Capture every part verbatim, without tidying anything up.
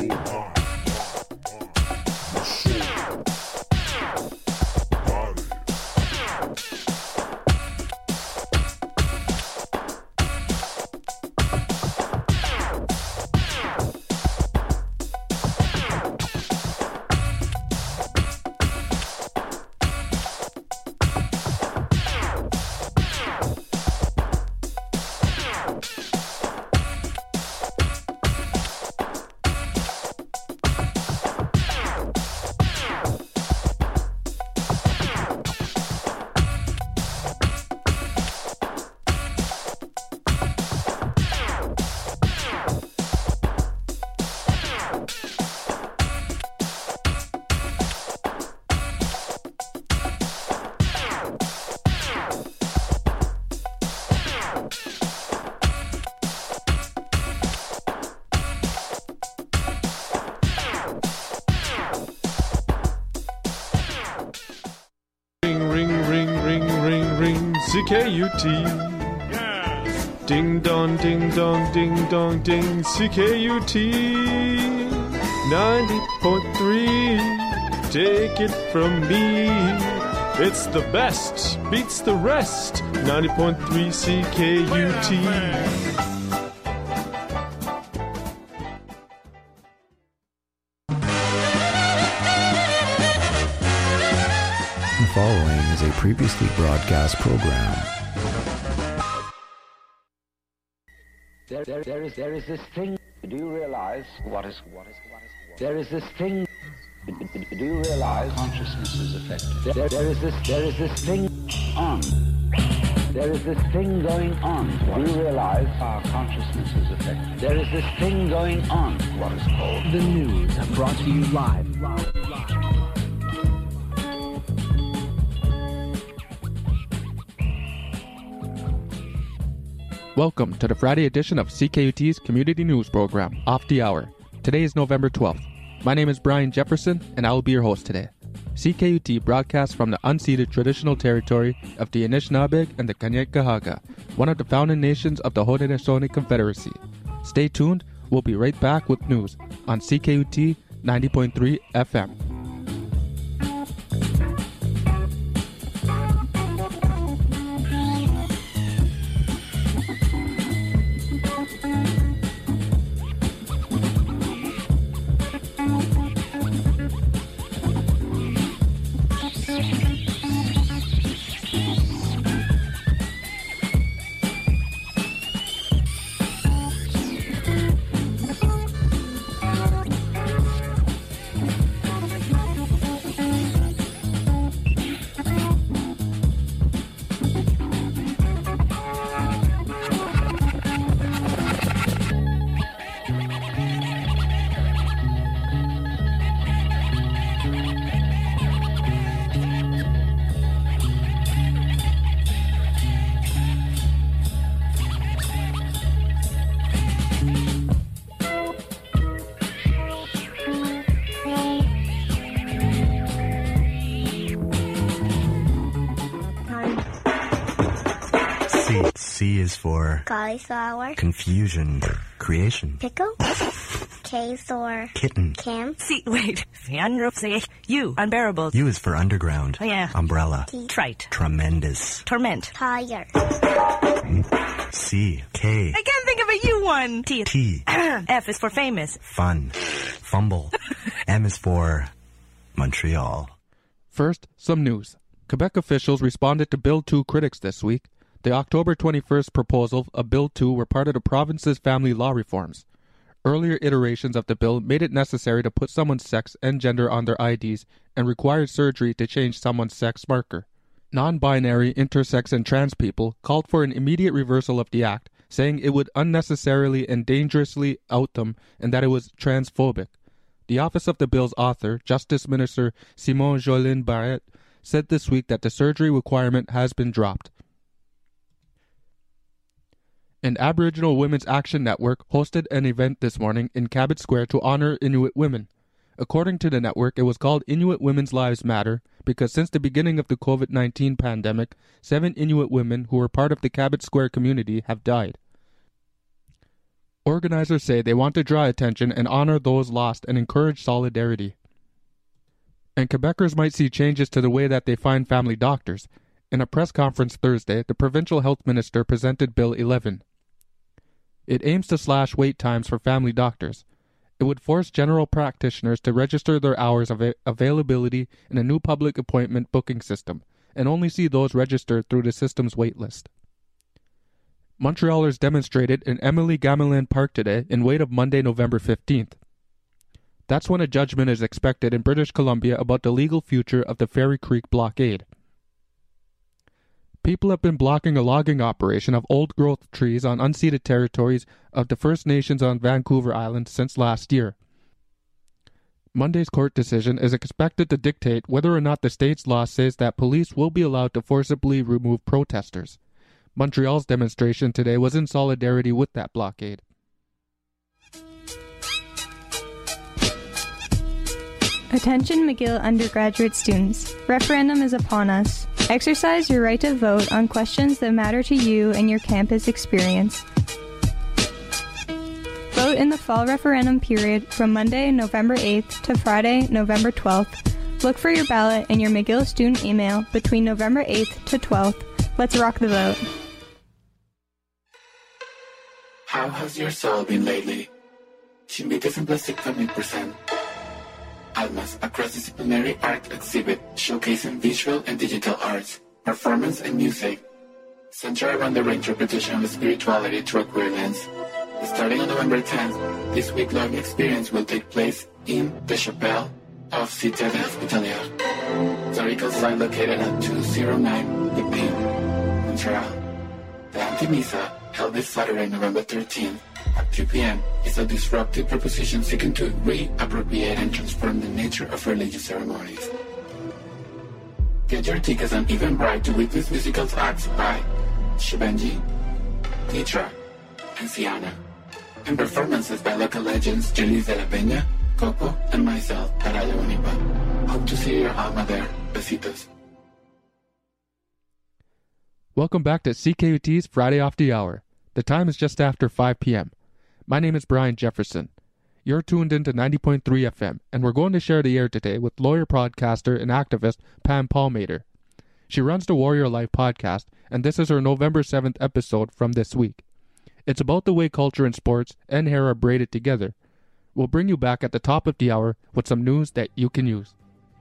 C K U T. Yes. Ding dong, ding dong, ding dong, ding. C K U T. ninety point three. Take it from me. It's the best. Beats the rest. ninety point three C K U T. The following is a previously broadcast program. There, there, there is, there is this thing. Do you realize what is, what is, what is? There is this thing. Do you realize consciousness is affected? There, there is this, there is this thing on. There is this thing going on. Do you realize our consciousness is affected? There is this thing going on. What is called the news, brought to you live. live, live. Welcome to the Friday edition of C K U T's Community News Program, Off the Hour. Today is November twelfth. My name is Brian Jefferson, and I will be your host today. C K U T broadcasts from the unceded traditional territory of the Anishinaabe and the Kanien'kehá:ka, one of the founding nations of the Haudenosaunee Confederacy. Stay tuned, we'll be right back with news on C K U T ninety point three F M. C is for cauliflower, confusion, creation, pickle, K for kitten, camp, C, wait, U, unbearable. U is for underground, Oh, yeah. umbrella, T, Trite, tremendous, torment. tire, C, K, I can't think of a U one. T, T, F is for famous. fun, fumble, M is for Montreal. First, some news. Quebec officials responded to Bill two critics this week. The October twenty-first proposal of Bill two were part of the province's family law reforms. Earlier iterations of the bill made it necessary to put someone's sex and gender on their I Ds and required surgery to change someone's sex marker. Non-binary, intersex, and trans people called for an immediate reversal of the act, saying it would unnecessarily and dangerously out them and that it was transphobic. The office of the bill's author, Justice Minister Simon Jolin Barrette, said this week that the surgery requirement has been dropped. An Aboriginal Women's Action Network hosted an event this morning in Cabot Square to honor Inuit women. According to the network, it was called Inuit Women's Lives Matter because since the beginning of the covid nineteen pandemic, seven Inuit women who were part of the Cabot Square community have died. Organizers say they want to draw attention and honor those lost and encourage solidarity. And Quebecers might see changes to the way that they find family doctors. In a press conference Thursday, the provincial health minister presented Bill eleven. It aims to slash wait times for family doctors. It would force general practitioners to register their hours of a- availability in a new public appointment booking system, and only see those registered through the system's waitlist. Montrealers demonstrated in Emily Gamelin Park today in wait of Monday, November fifteenth. That's when a judgment is expected in British Columbia about the legal future of the Fairy Creek blockade. People have been blocking a logging operation of old-growth trees on unceded territories of the First Nations on Vancouver Island since last year. Monday's court decision is expected to dictate whether or not the state's law says that police will be allowed to forcibly remove protesters. Montreal's demonstration today was in solidarity with that blockade. Attention McGill undergraduate students. Referendum is upon us. Exercise your right to vote on questions that matter to you and your campus experience. Vote in the fall referendum period from Monday, November eighth to Friday, November twelfth. Look for your ballot in your McGill student email between November eighth to twelfth. Let's rock the vote. How has your soul been lately? Chimbite Simplistic Comic present Almas, a cross-disciplinary art exhibit showcasing visual and digital arts, performance and music, centered around the reinterpretation of spirituality through a queer lens. Starting on November tenth, this week-long experience will take place in the Chapelle of Cité de Hospitalière, historical site located at two oh nine The Pin, Montreal. The Anti-Misa, held this Saturday, November thirteenth, at three p.m., is a disruptive proposition seeking to reappropriate and transform the nature of religious ceremonies. Get your tickets on Eventbrite to witness musical acts by Shibenji, Nitra, and Siana, and performances by local legends Julius de la Peña, Coco, and myself, Araya Bonipa. Hope to see your alma there. Besitos. Welcome back to C K U T's Friday Off the Hour. The time is just after five p.m. My name is Brian Jefferson. You're tuned into ninety point three F M, and we're going to share the air today with lawyer, podcaster, and activist Pam Palmater. She runs the Warrior Life podcast, and this is her November seventh episode from this week. It's about the way culture and sports and hair are braided together. We'll bring you back at the top of the hour with some news that you can use.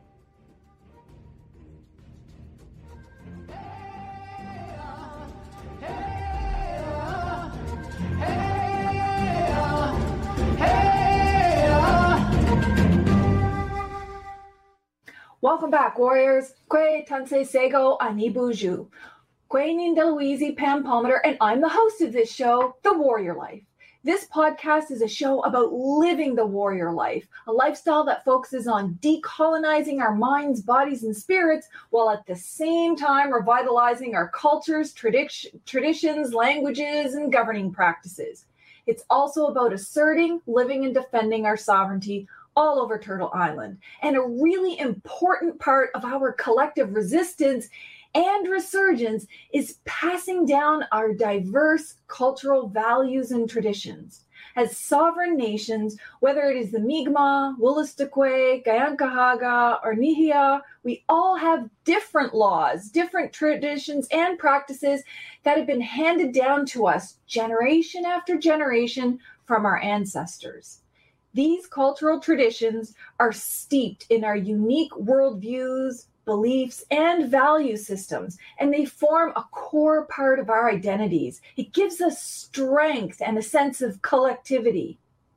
Welcome back, Warriors. Kwe Tansei Sego Anibuju. Kwe Nindeluizi Pam Palmater, and I'm the host of this show, The Warrior Life. This podcast is a show about living the warrior life, a lifestyle that focuses on decolonizing our minds, bodies, and spirits, while at the same time revitalizing our cultures, tradi- traditions, languages, and governing practices. It's also about asserting, living, and defending our sovereignty all over Turtle Island, and a really important part of our collective resistance and resurgence is passing down our diverse cultural values and traditions. As sovereign nations, whether it is the Mi'kmaq, Wolastoqey, Kanien'kehá:ka, or Nihil'ka, we all have different laws, different traditions and practices that have been handed down to us generation after generation from our ancestors. These cultural traditions are steeped in our unique worldviews, beliefs, and value systems, and they form a core part of our identities. It gives us strength and a sense of collectivity.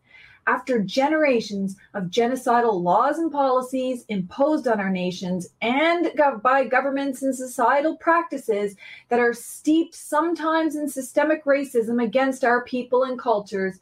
After generations of genocidal laws and policies imposed on our nations and gov- by governments and societal practices that are steeped sometimes in systemic racism against our people and cultures,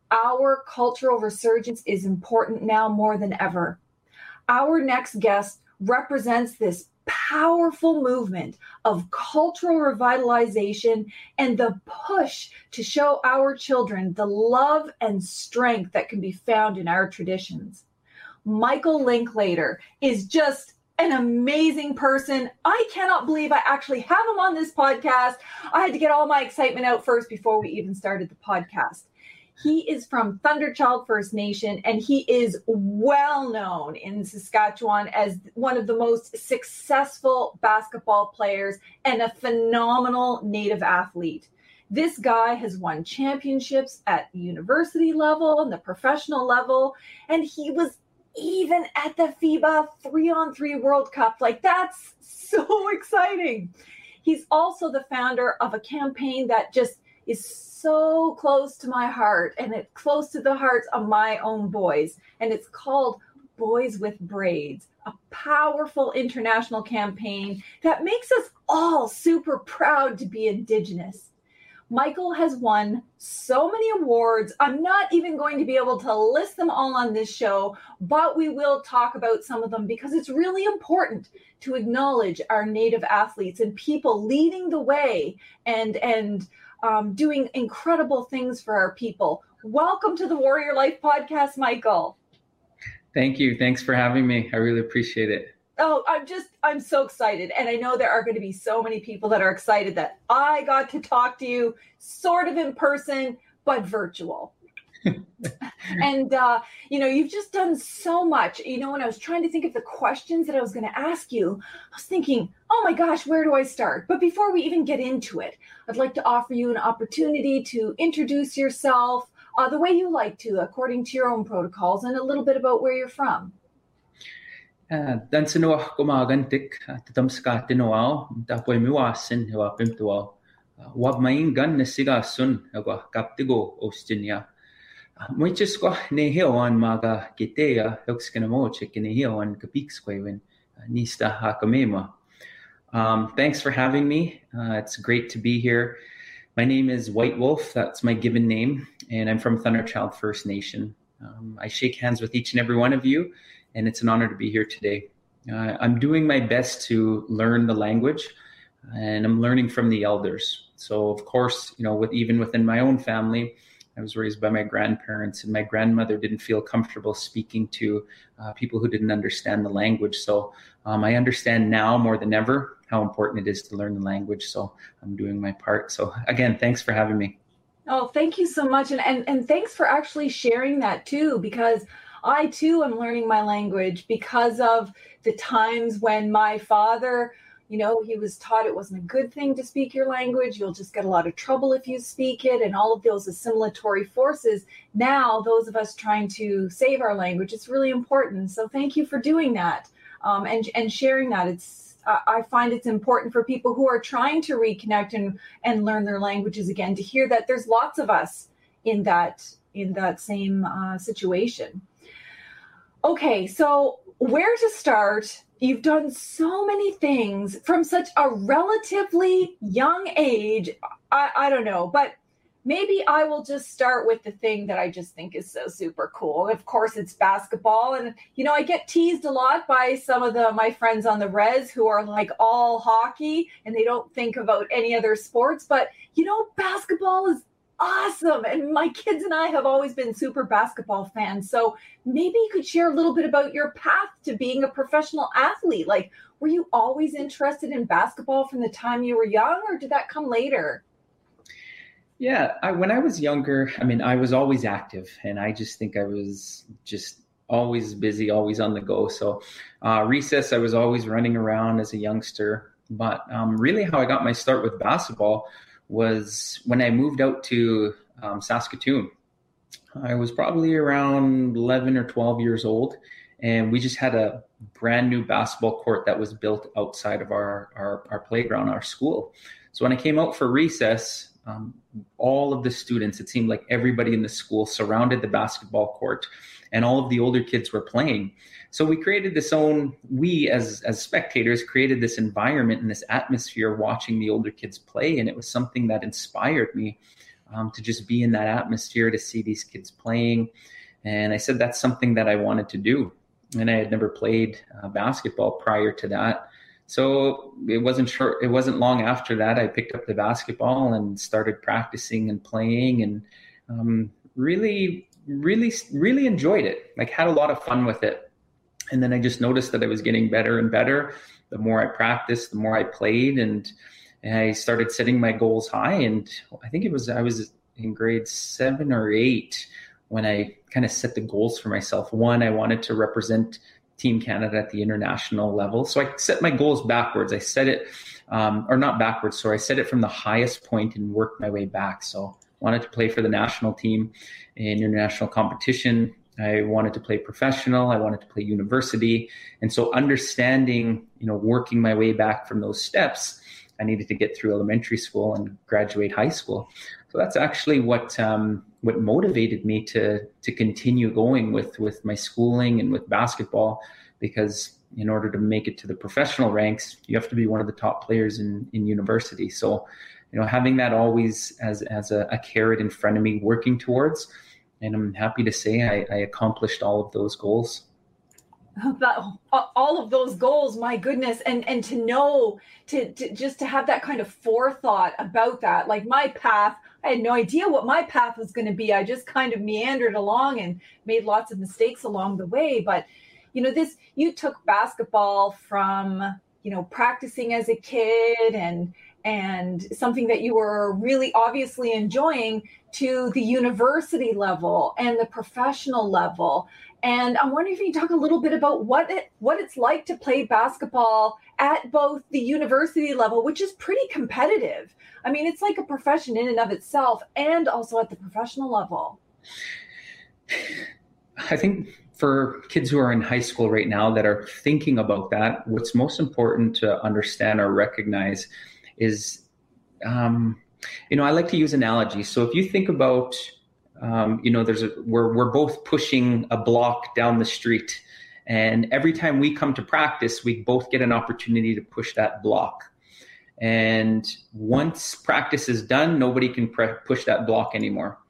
our cultural resurgence is important now more than ever. Our next guest represents this powerful movement of cultural revitalization and the push to show our children the love and strength that can be found in our traditions. Michael Linklater is just an amazing person. I cannot believe I actually have him on this podcast. I had to get all my excitement out first before we even started the podcast. He is from Thunderchild First Nation, and he is well known in Saskatchewan as one of the most successful basketball players and a phenomenal Native athlete. This guy has won championships at the university level and the professional level, and he was even at the FIBA three-on-three World Cup. Like, that's so exciting. He's also the founder of a campaign that just is so close to my heart, and it's close to the hearts of my own boys. And it's called Boys with Braids, a powerful international campaign that makes us all super proud to be Indigenous. Michael has won so many awards. I'm not even going to be able to list them all on this show, but we will talk about some of them because it's really important to acknowledge our Native athletes and people leading the way and, and um, doing incredible things for our people. Welcome to the Warrior Life podcast, Michael. Thank you. Thanks for having me. I really appreciate it. Oh, I'm just, I'm so excited. And I know there are going to be so many people that are excited that I got to talk to you sort of in person, but virtual. And, uh, you know, you've just done so much. You know, when I was trying to think of the questions that I was going to ask you, I was thinking, oh my gosh, where do I start? But before we even get into it, I'd like to offer you an opportunity to introduce yourself uh, the way you like to, according to your own protocols, and a little bit about where you're from. Dan sinuah kumagantik tatamska tinuao tapoy miwasin hewa pimtuao wab maingan nesigasun hewa kaptigo ostinia muiches ko nehiwan maga kitea hexkenamo chekinihiwan kapixquaven nista hakamema. Um thanks for having me. Uh, it's great to be here. My name is White Wolf. That's my given name, and I'm from Thunderchild First Nation. Um, I shake hands with each and every one of you, and it's an honor to be here today. Uh, I'm doing my best to learn the language, and I'm learning from the elders. So, of course, you know, with even within my own family, I was raised by my grandparents, and my grandmother didn't feel comfortable speaking to uh, people who didn't understand the language. So um, I understand now more than ever how important it is to learn the language. So I'm doing my part. So again, thanks for having me. Oh, thank you so much. And, and, and thanks for actually sharing that too, because I too am learning my language because of the times when my father, you know, he was taught it wasn't a good thing to speak your language. You'll just get a lot of trouble if you speak it, and all of those assimilatory forces. Now, those of us trying to save our language, it's really important. So thank you for doing that um, and, and sharing that. It's uh, I find it's important for people who are trying to reconnect and, and learn their languages again to hear that there's lots of us in that, in that same uh, situation. Okay, so where to start? You've done so many things from such a relatively young age. I, I don't know, but maybe I will just start with the thing that I just think is so super cool. Of course, it's basketball. And, you know, I get teased a lot by some of the my friends on the res who are like all hockey and they don't think about any other sports. But, you know, basketball is awesome. And my kids and I have always been super basketball fans. So maybe you could share a little bit about your path to being a professional athlete. Like, were you always interested in basketball from the time you were young, or did that come later? Yeah, I, when I was younger, I mean, I was always active, and I just think I was just always busy, always on the go. So uh, recess, I was always running around as a youngster. But um, really how I got my start with basketball was when I moved out to um, Saskatoon. I was probably around eleven or twelve years old, and we just had a brand new basketball court that was built outside of our, our, our playground, our school. So when I came out for recess, um, all of the students, it seemed like everybody in the school surrounded the basketball court, and all of the older kids were playing. So we created this own, we as, as spectators created this environment and this atmosphere watching the older kids play. And it was something that inspired me um, to just be in that atmosphere, to see these kids playing. And I said, that's something that I wanted to do. And I had never played uh, basketball prior to that. So it wasn't short, it wasn't long after that, I picked up the basketball and started practicing and playing, and um, really, really, really enjoyed it. Like, had a lot of fun with it. And then I just noticed that I was getting better and better. The more I practiced, the more I played, and, and I started setting my goals high. And I think it was, I was in grade seven or eight when I kind of set the goals for myself. One, I wanted to represent Team Canada at the international level. So I set my goals backwards. I set it, um, or not backwards, sorry, I set it from the highest point and worked my way back. So I wanted to play for the national team in international competition. I wanted to play professional. I wanted to play university. And so understanding, you know, working my way back from those steps, I needed to get through elementary school and graduate high school. So that's actually what um, what motivated me to to continue going with, with my schooling and with basketball, because in order to make it to the professional ranks, you have to be one of the top players in, in university. So, you know, having that always as, as a, a carrot in front of me, working towards, and I'm happy to say I, I accomplished all of those goals. That, all of those goals, my goodness. And and to know, to, to just to have that kind of forethought about that, like my path, I had no idea what my path was going to be. I just kind of meandered along and made lots of mistakes along the way. But, you know, this, you took basketball from, you know, practicing as a kid and and something that you were really obviously enjoying to the university level and the professional level. And I'm wondering if you can talk a little bit about what it what it's like to play basketball at both the university level, which is pretty competitive. I mean, it's like a profession in and of itself, and also at the professional level. I think for kids who are in high school right now that are thinking about that, what's most important to understand or recognize is, um, you know, I like to use analogies. So if you think about, um, you know, there's a, we're, we're both pushing a block down the street, and every time we come to practice, we both get an opportunity to push that block. And once practice is done, nobody can pre- push that block anymore.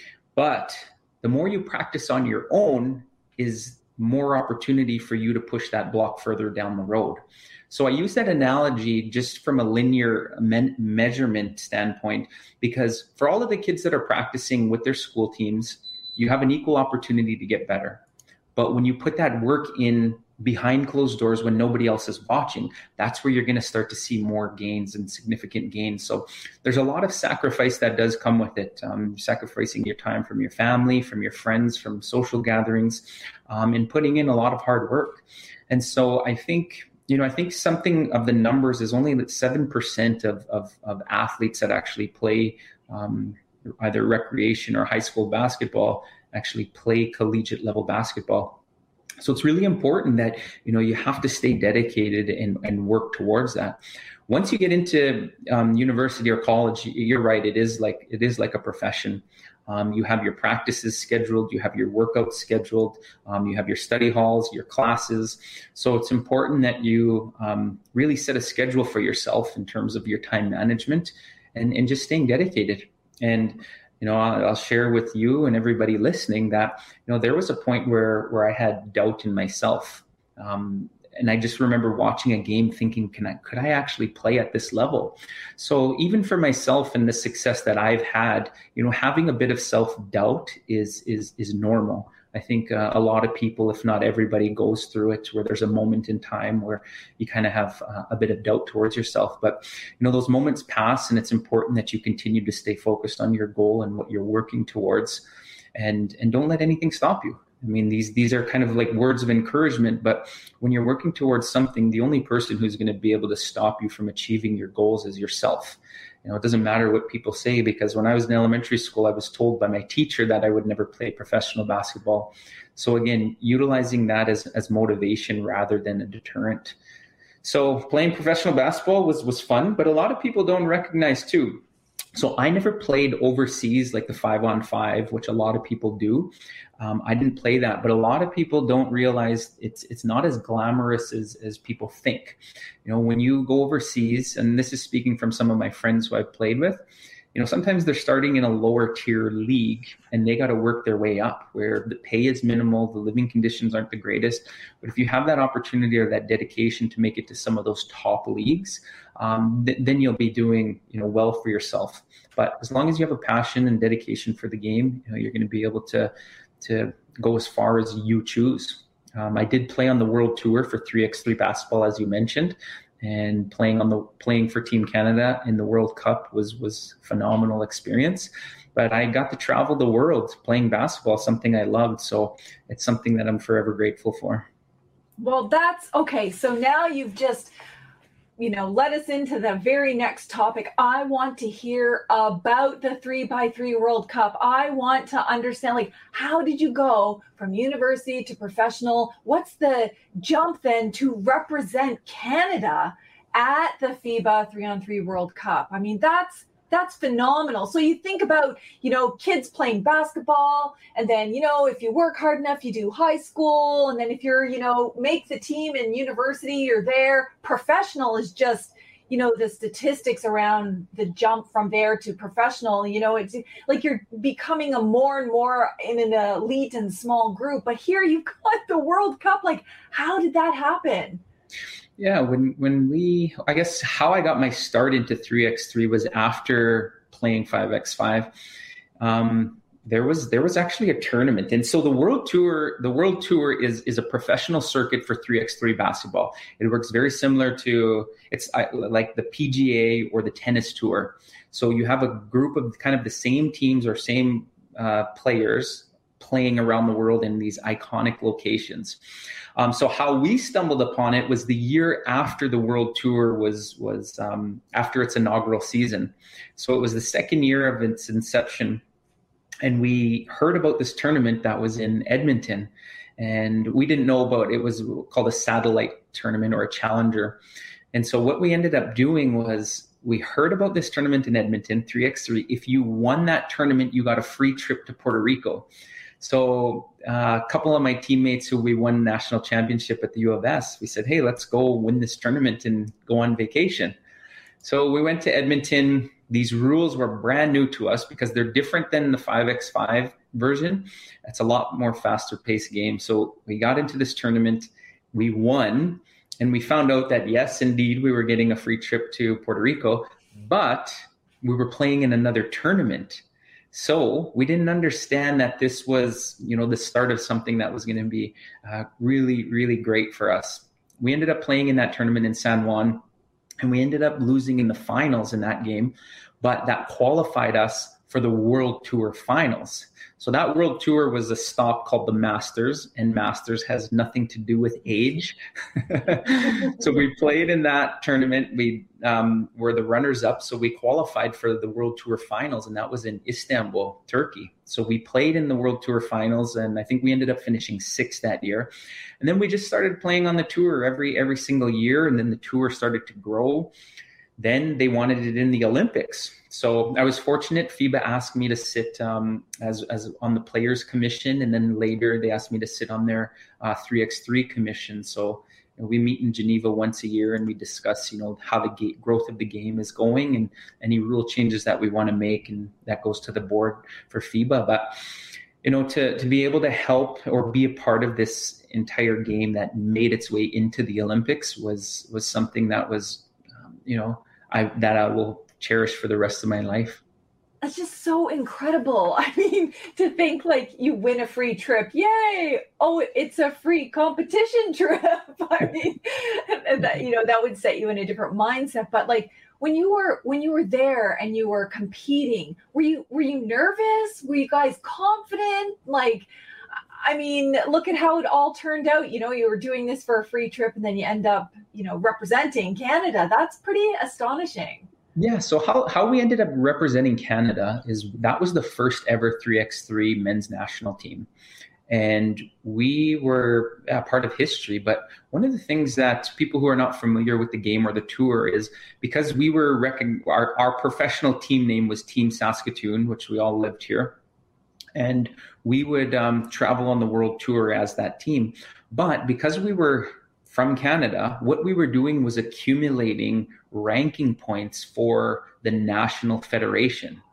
But the more you practice on your own is more opportunity for you to push that block further down the road. So I use that analogy just from a linear me- measurement standpoint, because for all of the kids that are practicing with their school teams, you have an equal opportunity to get better. But when you put that work in behind closed doors when nobody else is watching, that's where you're going to start to see more gains and significant gains. So there's a lot of sacrifice that does come with it. Um, sacrificing your time from your family, from your friends, from social gatherings, um, and putting in a lot of hard work. And so I think, you know, I think something of the numbers is only that seven percent of, of, of athletes that actually play um, either recreation or high school basketball actually play collegiate level basketball. So it's really important that, you know, you have to stay dedicated and, and work towards that. Once you get into um, university or college, you're right. It is like, it is like a profession. Um, you have your practices scheduled, you have your workouts scheduled, um, you have your study halls, your classes. So it's important that you um, really set a schedule for yourself in terms of your time management and, and just staying dedicated. And you know, I'll, I'll share with you and everybody listening that, you know, there was a point where, where I had doubt in myself. Um, and I just remember watching a game thinking, can I, could I actually play at this level? So even for myself and the success that I've had, you know, having a bit of self-doubt is, is, is normal. I think uh, a lot of people, if not everybody, goes through it where there's a moment in time where you kind of have uh, a bit of doubt towards yourself. But, you know, those moments pass, and it's important that you continue to stay focused on your goal and what you're working towards, and and don't let anything stop you. I mean, these these are kind of like words of encouragement, but when you're working towards something, the only person who's going to be able to stop you from achieving your goals is yourself. You know, it doesn't matter what people say, because when I was in elementary school, I was told by my teacher that I would never play professional basketball. So again, utilizing that as, as motivation rather than a deterrent. So playing professional basketball was, was fun, but a lot of people don't recognize too. So I never played overseas like the five on five, which a lot of people do. Um, I didn't play that, but a lot of people don't realize it's it's not as glamorous as, as people think. You know, when you go overseas, and this is speaking from some of my friends who I've played with, you know, sometimes they're starting in a lower tier league and they got to work their way up, where the pay is minimal, the living conditions aren't the greatest. But if you have that opportunity or that dedication to make it to some of those top leagues, um, th- then you'll be doing, you know, well for yourself. But as long as you have a passion and dedication for the game, you know, you're going to be able to to go as far as you choose. Um, I did play on the World Tour for three by three basketball, as you mentioned, and playing on the playing for Team Canada in the World Cup was was a phenomenal experience. but I got to travel the world playing basketball, something I loved. So it's something that I'm forever grateful for. Well, that's okay. So now you've just, you know, led us into the very next topic. I want to hear about the three by three World Cup. I want to understand, like, how did you go from university to professional? What's the jump then to represent Canada at the FIBA three on three World Cup? I mean, that's That's phenomenal. So you think about, you know, kids playing basketball, and then, you know, if you work hard enough, you do high school. And then if you're, you know, make the team in university, you're there. Professional is just, you know, the statistics around the jump from there to professional, you know, it's like you're becoming a more and more in an elite and small group. But here you've got the World Cup. Like, how did that happen? Yeah, when when we, I guess how I got my start into three by three was after playing five by five. Um, there was there was actually a tournament, and so the World Tour, the World Tour is is a professional circuit for three by three basketball. It works very similar to it's like the P G A or the tennis tour. So you have a group of kind of the same teams or same uh, players playing around the world in these iconic locations. Um, so how we stumbled upon it was the year after the World Tour was was um, after its inaugural season. So it was the second year of its inception, and we heard about this tournament that was in Edmonton, and we didn't know about it. It was called a satellite tournament or a challenger. And so what we ended up doing was we heard about this tournament in Edmonton, three by three. If you won that tournament, you got a free trip to Puerto Rico. So uh, a couple of my teammates who we won national championship at the U of S, we said, hey, let's go win this tournament and go on vacation. So we went to Edmonton. These rules were brand new to us because they're different than the five by five version. It's a lot more faster paced game. So we got into this tournament, we won, and we found out that yes, indeed, we were getting a free trip to Puerto Rico, but we were playing in another tournament. So we didn't understand that this was, you know, the start of something that was going to be uh, really, really great for us. We ended up playing in that tournament in San Juan, and we ended up losing in the finals in that game, but that qualified us for the World Tour finals. So that World Tour was a stop called the Masters, and Masters has nothing to do with age. So we played in that tournament. We um, were the runners up. So we qualified for the World Tour finals, and that was in Istanbul, Turkey. So we played in the World Tour finals, and I think we ended up finishing sixth that year. And then we just started playing on the tour every, every single year. And then the tour started to grow. Then they wanted it in the Olympics. So I was fortunate. FIBA asked me to sit um, as, as on the Players Commission. And then later they asked me to sit on their uh, three by three commission. So you know, we meet in Geneva once a year and we discuss, you know, how the ga- growth of the game is going and any rule changes that we want to make. And that goes to the board for FIBA. But, you know, to, to be able to help or be a part of this entire game that made its way into the Olympics was, was something that was, um, you know, I, that I will cherish for the rest of my life. That's just so incredible. I mean, to think like you win a free trip. Yay. Oh, it's a free competition trip. I mean, that, you know, that would set you in a different mindset. But like when you were, when you were there and you were competing, were you, were you nervous? Were you guys confident? Like, I mean, look at how it all turned out. You know, you were doing this for a free trip and then you end up, you know, representing Canada. That's pretty astonishing. Yeah. So how, how we ended up representing Canada is that was the first ever three by three men's national team. And we were a part of history. But one of the things that people who are not familiar with the game or the tour is because we were, recon- our, our professional team name was Team Saskatoon, which we all lived here. And we would um, travel on the World Tour as that team. But because we were from Canada, what we were doing was accumulating ranking points for the national federation.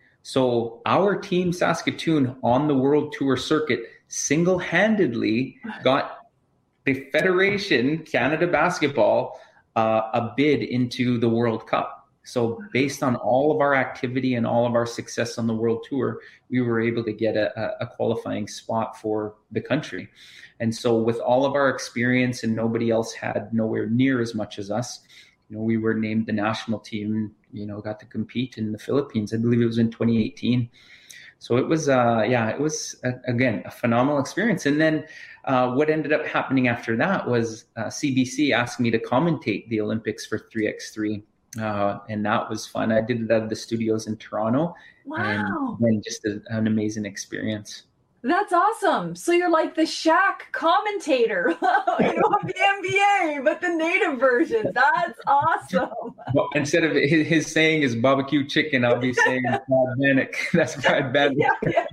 So our team Saskatoon on the World Tour circuit single-handedly got the Federation, Canada Basketball, uh, a bid into the World Cup. So based on all of our activity and all of our success on the World Tour, we were able to get a, a qualifying spot for the country. And so with all of our experience and nobody else had nowhere near as much as us, you know, we were named the national team, you know, got to compete in the Philippines. I believe it was in twenty eighteen. So it was, uh, yeah, it was, uh, again, a phenomenal experience. And then uh, what ended up happening after that was uh, C B C asked me to commentate the Olympics for three by three. Uh, and that was fun. I did it at the studios in Toronto. Wow. And, and just a, an amazing experience. That's awesome. So you're like the Shaq commentator, you know, of the N B A, but the native version. That's awesome. Well, instead of his, his saying is barbecue chicken, I'll be saying Brad Bannock. That's Brad Bannock. Yeah, yeah.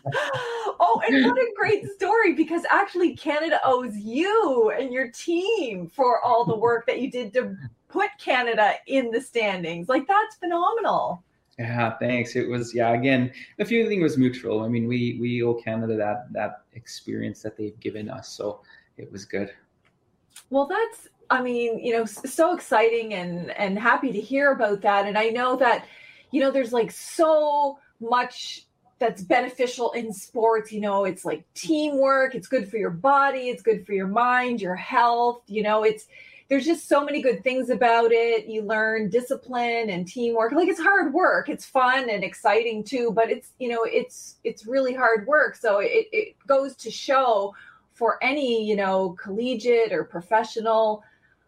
Oh, and what a great story, because actually Canada owes you and your team for all the work that you did to put Canada in the standings. Like, that's phenomenal. Yeah, thanks. It was, yeah, again, the feeling was mutual. I mean, we we owe Canada that that experience that they've given us. So it was good. Well, that's, I mean, you know, so exciting and, and happy to hear about that. And I know that, you know, there's like so much that's beneficial in sports. You know, it's like teamwork. It's good for your body. It's good for your mind, your health. You know, it's, there's just so many good things about it. You learn discipline and teamwork. Like, it's hard work. It's fun and exciting too, but it's, you know, it's, it's really hard work. So it, it goes to show for any, you know, collegiate or professional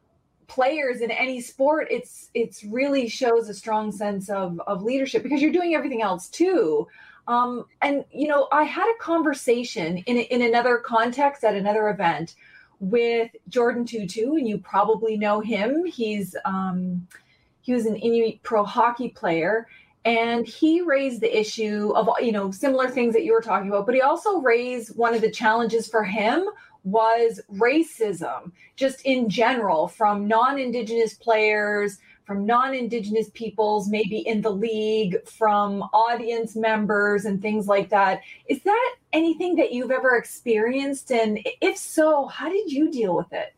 players in any sport, it's, it's really shows a strong sense of, of leadership, because you're doing everything else too. Um, and, you know, I had a conversation in, in another context at another event with Jordan Tootoo, and you probably know him. He's um, he was an Inuit pro hockey player, and he raised the issue of, you know, similar things that you were talking about, but he also raised one of the challenges for him was racism, just in general, from non-Indigenous players, from non-Indigenous peoples, maybe in the league, from audience members and things like that. Is that anything that you've ever experienced? And if so, how did you deal with it?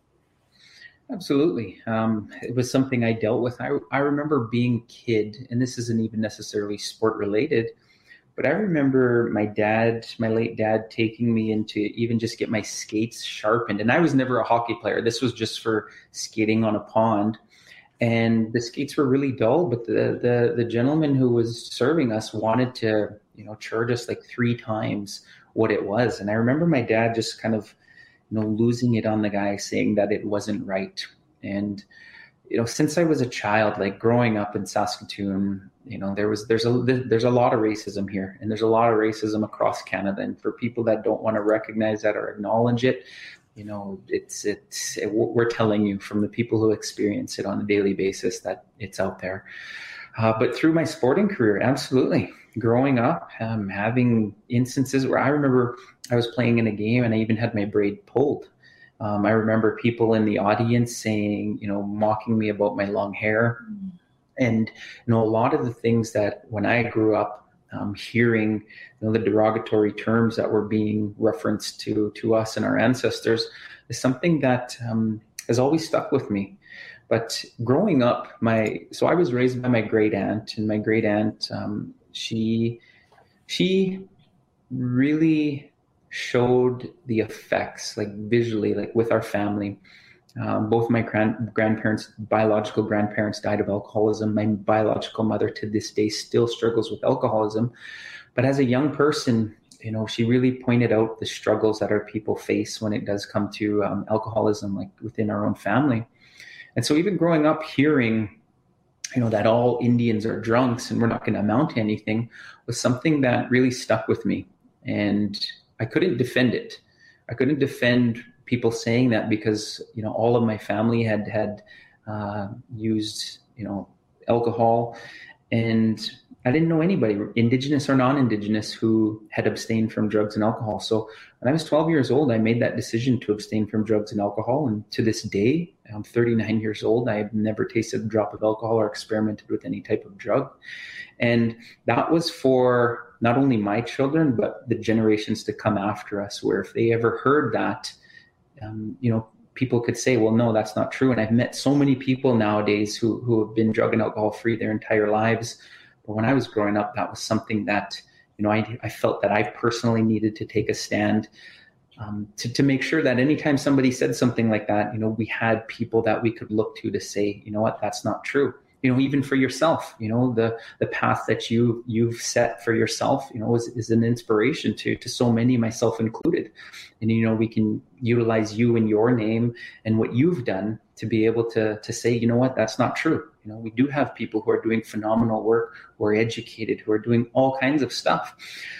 Absolutely. Um, it was something I dealt with. I, I remember being a kid, and this isn't even necessarily sport related, but I remember my dad, my late dad, taking me in to even just get my skates sharpened. And I was never a hockey player. This was just for skating on a pond. And the skates were really dull, but the, the the gentleman who was serving us wanted to, you know, charge us like three times what it was. And I remember my dad just kind of, you know, losing it on the guy, saying that it wasn't right. And, you know, since I was a child, like growing up in Saskatoon, you know, there was there's a there's a lot of racism here, and there's a lot of racism across Canada. And for people that don't want to recognize that or acknowledge it, you know, it's, it's, it, we're telling you from the people who experience it on a daily basis that it's out there. Uh, but through my sporting career, absolutely. Growing up, um, having instances where I remember I was playing in a game and I even had my braid pulled. Um, I remember people in the audience saying, you know, mocking me about my long hair. Mm-hmm. And, you know, a lot of the things that when I grew up, Um, hearing, you know, the derogatory terms that were being referenced to to us and our ancestors is something that um, has always stuck with me. But growing up, my so I was raised by my great aunt, and my great aunt, um, she she really showed the effects, like visually, like with our family. Um, both my grand, grandparents, biological grandparents, died of alcoholism. My biological mother to this day still struggles with alcoholism. But as a young person, you know, she really pointed out the struggles that our people face when it does come to um, alcoholism, like within our own family. And so even growing up hearing, you know, that all Indians are drunks and we're not going to amount to anything was something that really stuck with me. And I couldn't defend it. I couldn't defend people saying that because, you know, all of my family had had uh, used, you know, alcohol, and I didn't know anybody, Indigenous or non-Indigenous, who had abstained from drugs and alcohol. So when I was twelve years old, I made that decision to abstain from drugs and alcohol. And to this day, I'm thirty-nine years old. I have never tasted a drop of alcohol or experimented with any type of drug. And that was for not only my children, but the generations to come after us, where if they ever heard that, Um, you know, people could say, well, no, that's not true. And I've met so many people nowadays who, who have been drug and alcohol free their entire lives. But when I was growing up, that was something that, you know, I, I felt that I personally needed to take a stand um, to, to make sure that anytime somebody said something like that, you know, we had people that we could look to to say, you know what, that's not true. You know, even for yourself, you know, the the path that you you've set for yourself, you know, is, is an inspiration to to so many, myself included. And you know, we can utilize you and your name and what you've done to be able to to say, you know what, that's not true. You know, we do have people who are doing phenomenal work, who are educated, who are doing all kinds of stuff.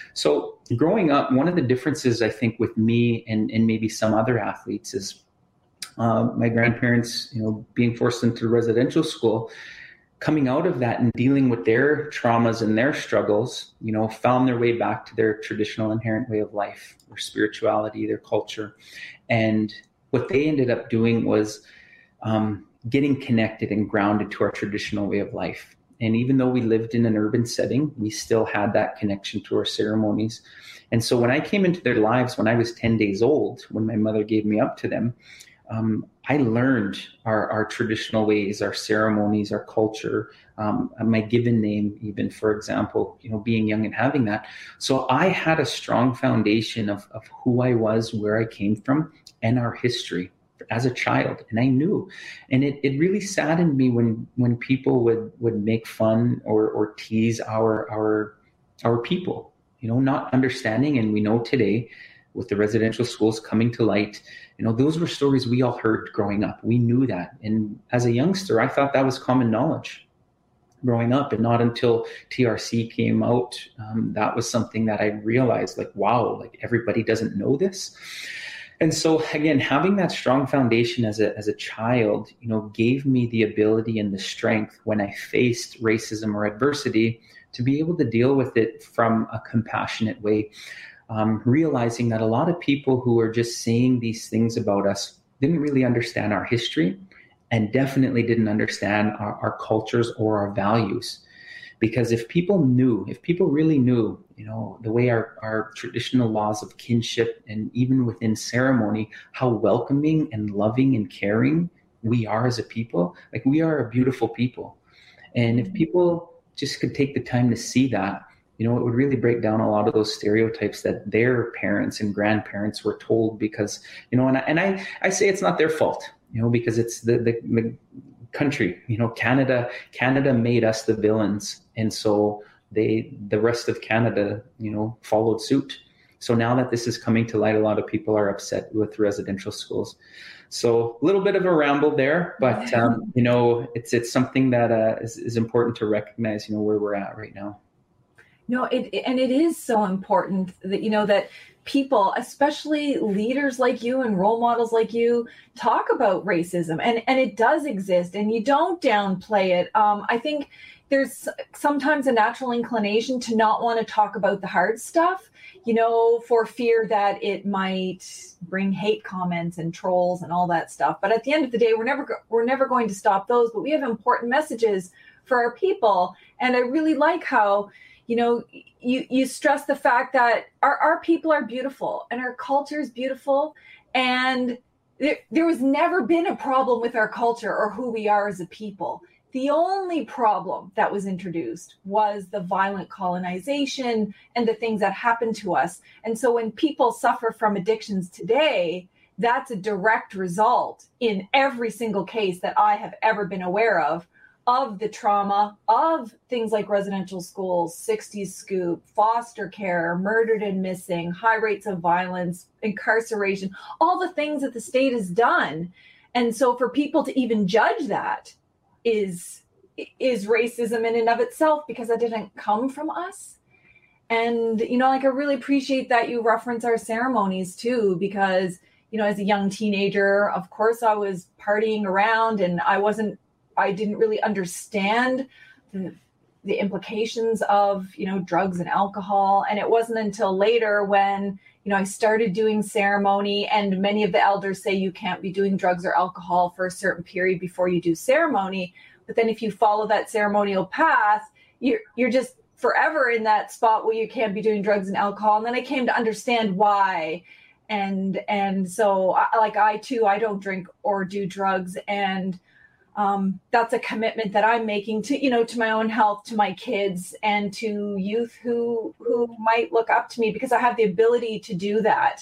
So growing up, one of the differences I think with me and and maybe some other athletes is uh, my grandparents, you know, being forced into residential school. Coming out of that and dealing with their traumas and their struggles, you know, found their way back to their traditional inherent way of life, their spirituality, their culture. And what they ended up doing was um, getting connected and grounded to our traditional way of life. And even though we lived in an urban setting, we still had that connection to our ceremonies. And so when I came into their lives, when I was ten days old, when my mother gave me up to them, Um, I learned our, our traditional ways, our ceremonies, our culture, um, my given name, even, for example, you know, being young and having that. So I had a strong foundation of, of who I was, where I came from, and our history as a child. And I knew. And it, it really saddened me when when people would, would make fun or, or tease our, our, our people, you know, not understanding. And we know today, with the residential schools coming to light, you know, those were stories we all heard growing up. We knew that. And as a youngster, I thought that was common knowledge growing up. And not until T R C came out, um, that was something that I realized, like, wow, like everybody doesn't know this. And so again, having that strong foundation as a, as a child, you know, gave me the ability and the strength when I faced racism or adversity to be able to deal with it from a compassionate way. Um, realizing that a lot of people who are just saying these things about us didn't really understand our history and definitely didn't understand our, our cultures or our values. Because if people knew, if people really knew, you know, the way our, our traditional laws of kinship and even within ceremony, how welcoming and loving and caring we are as a people, like we are a beautiful people. And if people just could take the time to see that, you know, it would really break down a lot of those stereotypes that their parents and grandparents were told because, you know, and I, and I, I say it's not their fault, you know, because it's the, the, the country, you know, Canada, Canada made us the villains. And so they, the rest of Canada, you know, followed suit. So now that this is coming to light, a lot of people are upset with residential schools. So a little bit of a ramble there, but, um, you know, it's, it's something that uh, is, is important to recognize, you know, where we're at right now. No, it and it is so important that, you know, that people, especially leaders like you and role models like you, talk about racism, and, and it does exist, and you don't downplay it. Um, I think there's sometimes a natural inclination to not want to talk about the hard stuff, you know, for fear that it might bring hate comments and trolls and all that stuff. But at the end of the day, we're never we're never going to stop those. But we have important messages for our people, and I really like how, you know, you, you stress the fact that our, our people are beautiful and our culture is beautiful. And there, there was never been a problem with our culture or who we are as a people. The only problem that was introduced was the violent colonization and the things that happened to us. And so when people suffer from addictions today, that's a direct result in every single case that I have ever been aware of, of the trauma of things like residential schools, sixties scoop, foster care, murdered and missing, high rates of violence, incarceration, all the things that the state has done. And so for people to even judge that is, is racism in and of itself, because that didn't come from us. And, you know, like I really appreciate that you reference our ceremonies too, because, you know, as a young teenager, of course I was partying around and I wasn't I didn't really understand the, the implications of, you know, drugs and alcohol. And it wasn't until later when, you know, I started doing ceremony, and many of the elders say you can't be doing drugs or alcohol for a certain period before you do ceremony. But then if you follow that ceremonial path, you're, you're just forever in that spot where you can't be doing drugs and alcohol. And then I came to understand why. And, and so I, like I too, I don't drink or do drugs. And Um, that's a commitment that I'm making to, you know, to my own health, to my kids, and to youth who who might look up to me because I have the ability to do that.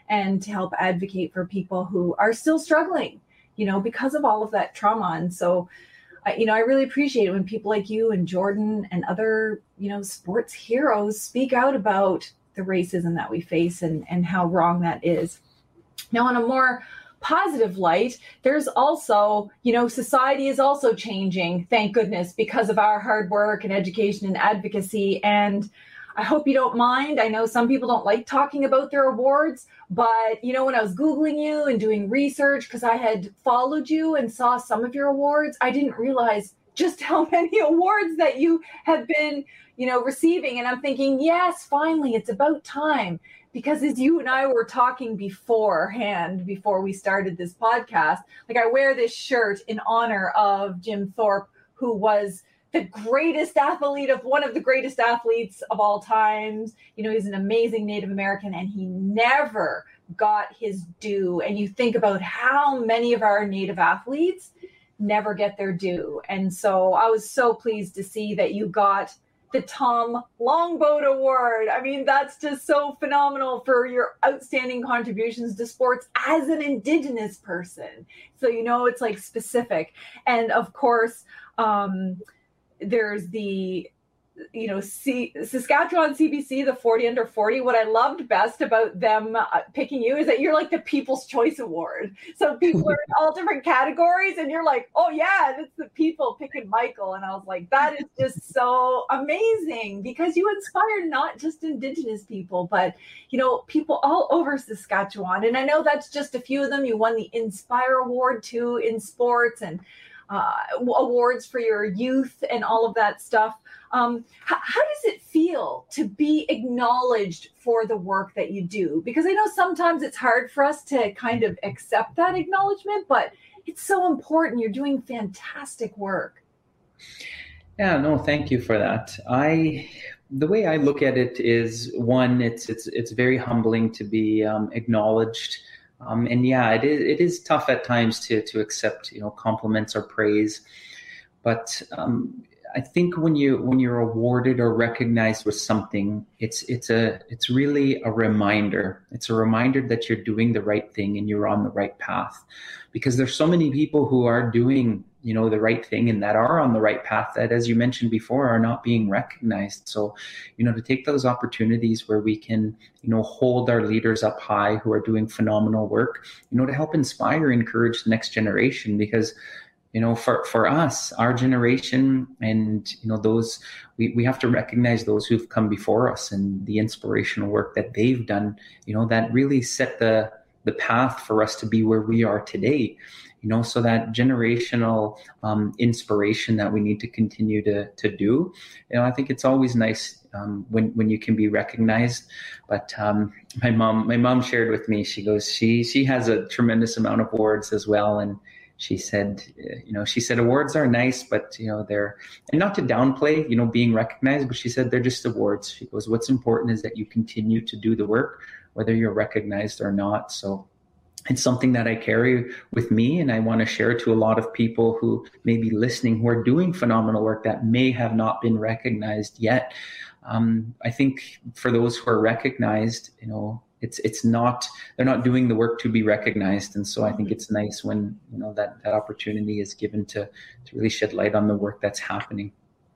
and to help advocate for people who are still struggling, you know, because of all of that trauma. And so, uh, you know, I really appreciate it when people like you and Jordan and other, you know, sports heroes speak out about the racism that we face and, and how wrong that is. Now, on a more positive light, there's also, you know, society is also changing, thank goodness, because of our hard work and education and advocacy. And I hope you don't mind. I know some people don't like talking about their awards, but, you know, when I was Googling you and doing research, because I had followed you and saw some of your awards, I didn't realize just how many awards that you have been, you know, receiving. And I'm thinking, yes, finally, it's about time. Because as you and I were talking beforehand, before we started this podcast, like I wear this shirt in honor of Jim Thorpe, who was the greatest athlete of one of the greatest athletes of all times. You know, he's an amazing Native American and he never got his due. And you think about how many of our Native athletes never get their due. And so I was so pleased to see that you got the Tom Longboat Award. I mean, that's just so phenomenal for your outstanding contributions to sports as an Indigenous person. So, you know, it's like specific. And of course, um, there's the, you know, C- Saskatchewan C B C, the forty under forty. What I loved best about them uh, picking you is that you're like the People's Choice Award. So people are in all different categories and you're like, oh yeah, it's the people picking Michael. And I was like, that is just so amazing because you inspire not just Indigenous people, but, you know, people all over Saskatchewan. And I know that's just a few of them. You won the Inspire Award too in sports and uh, awards for your youth and all of that stuff. Um, how, how does it feel to be acknowledged for the work that you do? Because I know sometimes it's hard for us to kind of accept that acknowledgement, but it's so important. You're doing fantastic work. Yeah, no, thank you for that. I, the way I look at it is one, it's it's it's very humbling to be um, acknowledged. Um, and yeah, it is it is tough at times to to accept, you know, compliments or praise, but um, I think when you when you're awarded or recognized with something, it's it's a it's really a reminder. It's a reminder that you're doing the right thing and you're on the right path, because there's so many people who are doing, you know, the right thing and that are on the right path that, as you mentioned before, are not being recognized. So, you know, to take those opportunities where we can, you know, hold our leaders up high who are doing phenomenal work, you know, to help inspire, encourage the next generation, because, you know, for, for us, our generation and, you know, those, we, we have to recognize those who've come before us and the inspirational work that they've done, you know, that really set the, the path for us to be where we are today. You know, so that generational um, inspiration that we need to continue to to do. You know, I think it's always nice um, when when you can be recognized. But um, my mom, my mom shared with me. She goes, she she has a tremendous amount of awards as well, and she said, you know, she said awards are nice, but you know they're, and not to downplay, you know, being recognized, but she said they're just awards. She goes, what's important is that you continue to do the work, whether you're recognized or not. So it's something that I carry with me, and I want to share to a lot of people who may be listening, who are doing phenomenal work that may have not been recognized yet. Um, I think for those who are recognized, you know, it's it's not, they're not doing the work to be recognized. And so I think it's nice when, you know, that, that opportunity is given to, to really shed light on the work that's happening.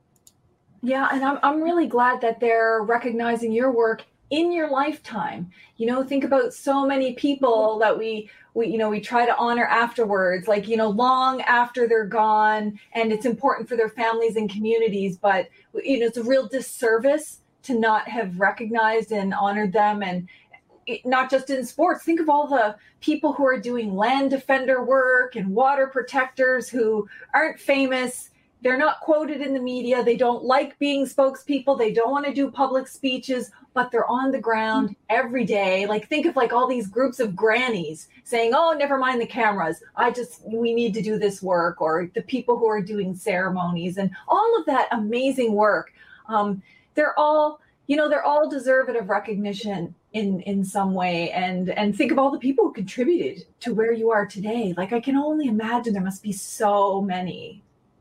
Yeah, and I'm I'm really glad that they're recognizing your work in your lifetime. You know, think about so many people that we, we, you know, we try to honor afterwards, like, you know, long after they're gone, and it's important for their families and communities, but, you know, it's a real disservice to not have recognized and honored them. And it, not just in sports, think of all the people who are doing land defender work and water protectors who aren't famous. They're not quoted in the media. They don't like being spokespeople. They don't want to do public speeches, but they're on the ground every day. Like, think of like all these groups of grannies saying, oh, never mind the cameras. I just, we need to do this work. Or the people who are doing ceremonies and all of that amazing work. Um, they're all, you know, they're all deserving of recognition in, in some way. And, and think of all the people who contributed to where you are today. Like, I can only imagine there must be so many.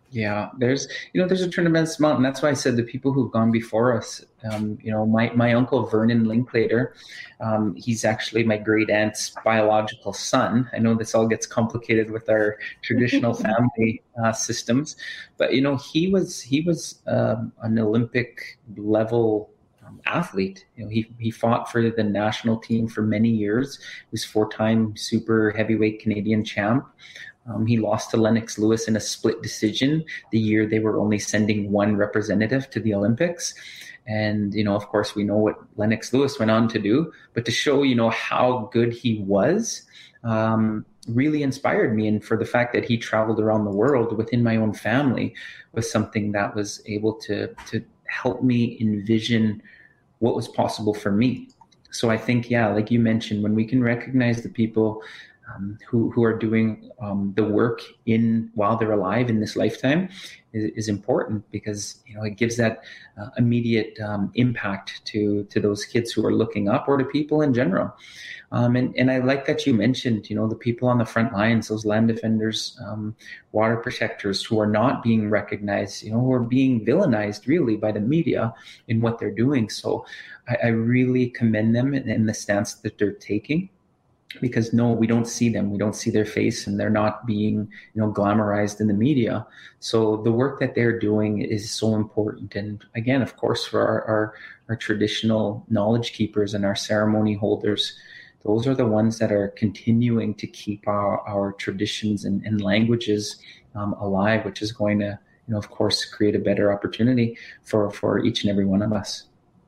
Yeah, there's, you know, there's a tremendous amount. And that's why I said the people who've gone before us, um, you know, my, my uncle Vernon Linklater, um, he's actually my great aunt's biological son. I know this all gets complicated with our traditional family uh, systems, but, you know, he was, he was um, an Olympic level um, athlete. You know, he, he fought for the national team for many years. He was four-time super heavyweight Canadian champ. Um, he lost to Lennox Lewis in a split decision the year they were only sending one representative to the Olympics. And, you know, of course, we know what Lennox Lewis went on to do. But to show, you know, how good he was um, really inspired me. And for the fact that he traveled around the world within my own family was something that was able to, to help me envision what was possible for me. So I think, yeah, like you mentioned, when we can recognize the people Um, who who are doing um, the work in while they're alive in this lifetime is, is important, because you know it gives that uh, immediate um, impact to to those kids who are looking up, or to people in general. Um, and and I like that you mentioned, you know, the people on the front lines, those land defenders, um, water protectors, who are not being recognized, you know, who are being villainized really by the media in what they're doing. So I, I really commend them in, in the stance that they're taking. Because no, we don't see them. We don't see their face, and they're not being, you know, glamorized in the media. So the work that they're doing is so important. And again, of course, for our, our, our traditional knowledge keepers and our ceremony holders, those are the ones that are continuing to keep our, our traditions and, and languages um, alive, which is going to, you know, of course, create a better opportunity for, for each and every one of us.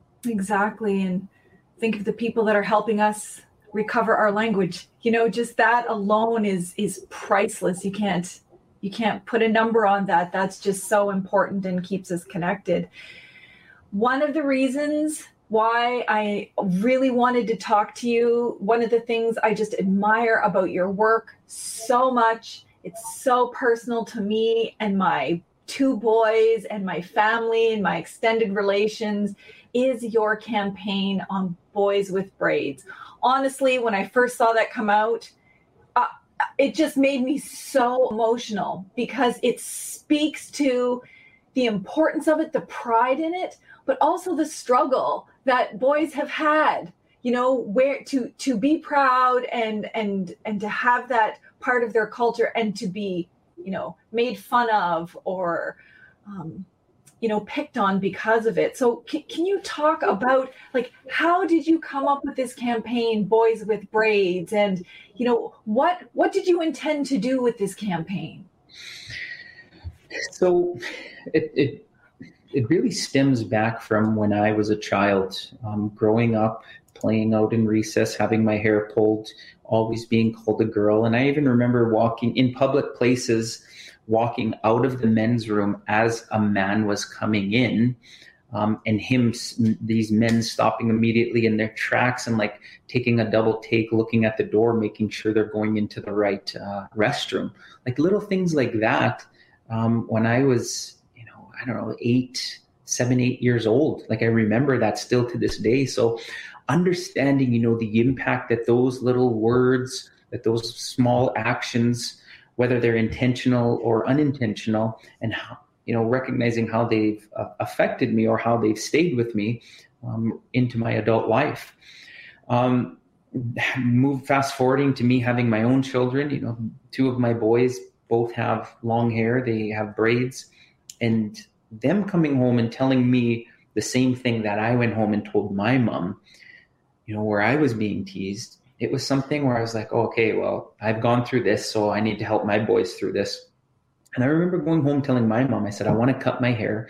Exactly. And think of the people that are helping us recover our language. You know, just that alone is is priceless. You can't you can't put a number on that. That's just so important and keeps us connected. One of the reasons why I really wanted to talk to you, one of the things I just admire about your work so much, it's so personal to me and my two boys and my family and my extended relations, is your campaign on Boys with Braids. Honestly, when I first saw that come out, uh, it just made me so emotional, because it speaks to the importance of it, the pride in it, but also the struggle that boys have had, you know, where to to be proud and and and to have that part of their culture, and to be, you know, made fun of, or um you know, picked on because of it. So can, can you talk about, like, how did you come up with this campaign, Boys with Braids? And, you know, what what did you intend to do with this campaign? So it it, it really stems back from when I was a child, um, growing up, playing out in recess, having my hair pulled, always being called a girl. And I even remember walking in public places, walking out of the men's room as a man was coming in, um, and him, these men stopping immediately in their tracks and like taking a double take, looking at the door, making sure they're going into the right uh, restroom. Like little things like that. Um, when I was, you know, I don't know, eight, seven, eight years old, like I remember that still to this day. So understanding, you know, the impact that those little words, that those small actions, whether they're intentional or unintentional, and how, you know, recognizing how they've uh, affected me or how they've stayed with me um, into my adult life. Um, move fast forwarding to me having my own children, you know, two of my boys both have long hair, they have braids, and them coming home and telling me the same thing that I went home and told my mom, you know, where I was being teased. It was something where I was like, oh, okay, well, I've gone through this, so I need to help my boys through this. And I remember going home telling my mom, I said, I want to cut my hair.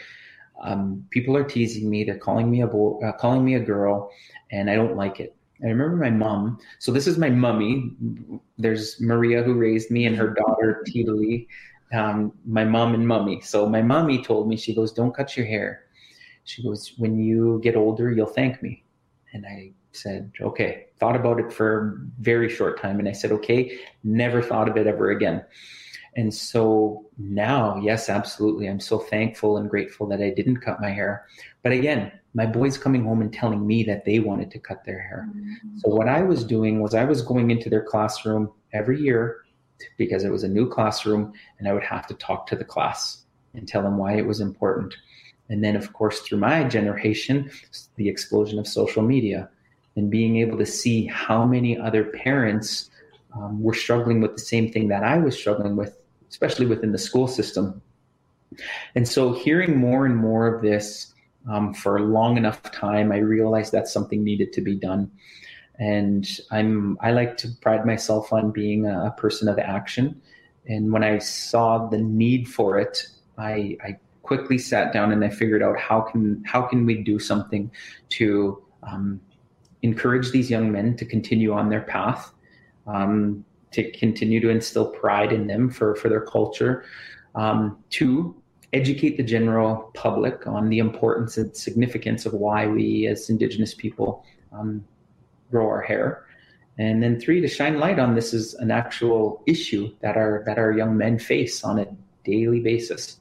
Um, people are teasing me. They're calling me a boy, uh, calling me a girl, and I don't like it. I remember my mom. So this is my mummy. There's Maria, who raised me, and her daughter, Tita Lee, um, my mom and mummy. So my mommy told me, she goes, don't cut your hair. She goes, when you get older, you'll thank me. And I said, okay, thought about it for a very short time. And I said, okay, never thought of it ever again. And so now, yes, absolutely. I'm so thankful and grateful that I didn't cut my hair. But again, my boys coming home and telling me that they wanted to cut their hair. Mm-hmm. So what I was doing was I was going into their classroom every year, because it was a new classroom, and I would have to talk to the class. and tell them why it was important. And then, of course, through my generation, the explosion of social media and being able to see how many other parents um, were struggling with the same thing that I was struggling with, especially within the school system. And so hearing more and more of this um, for a long enough time, I realized that something needed to be done. And I'm I like to pride myself on being a person of action. And when I saw the need for it, I, I quickly sat down and I figured out how can how can we do something to um, encourage these young men to continue on their path, um, to continue to instill pride in them for, for their culture, um, to educate the general public on the importance and significance of why we as Indigenous people um, grow our hair. And then three, to shine light on this is an actual issue that our that our young men face on a daily basis.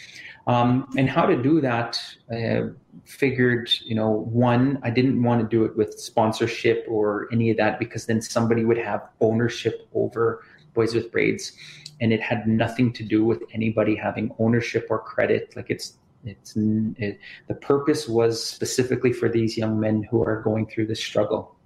Um, and how to do that, uh, figured, you know, one, I didn't want to do it with sponsorship or any of that, because then somebody would have ownership over Boys with Braids, and it had nothing to do with anybody having ownership or credit. Like it's, it's, it, the purpose was specifically for these young men who are going through this struggle.